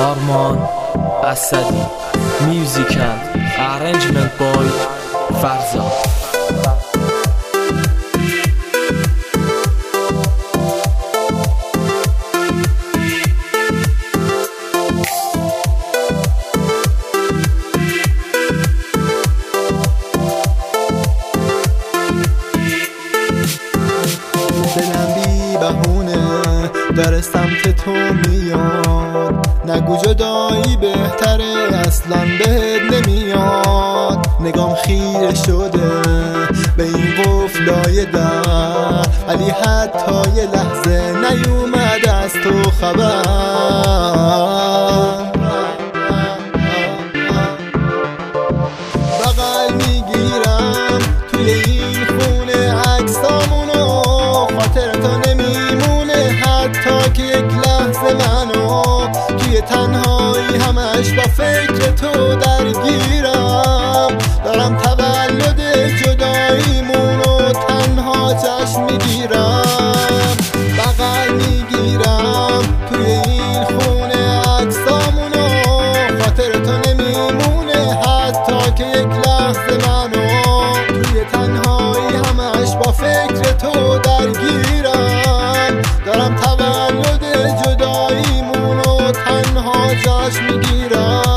آرمان اسدی. Music and arrangement by فرزاد. دلم بی بهونه داره سمت تو میاد، نگو جدایی بهتره اصلا بهت نمیاد. نگام خیره شده به این قفلای در، ولی حتی یه لحظه نیومده از تو خبر. بغل میگیرم توی این خونه عکسامونو، خاطر تو نمیمونه حتی که یک لحظه منو توی تنهایی همش با فکر تو درگیرم. دارم تولد جداییمونو تنها جشن میگیرم. بغل میگیرم توی این خونه عکسامونو، خاطر تو نمیمونه حتی که یک لحظه منو توی تنهایی همش با فکر تو درگیرم. دارم تولد جداییمونو تنها جشن میگیرم.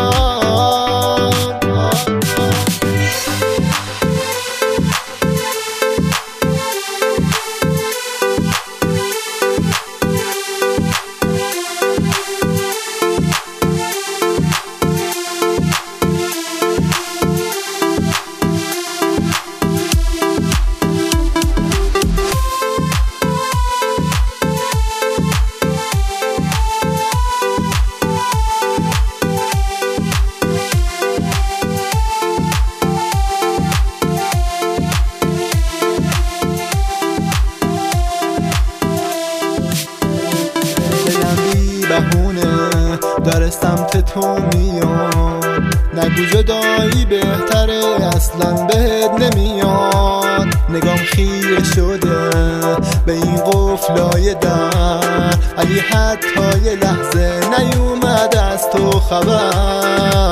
بهونه داره سمت تو میاد، نگو جدایی بهتره اصلا بهت نمیاد. نگام خیره شده به این قفلای در، ولی حتی یه لحظه نیومده از تو خبر.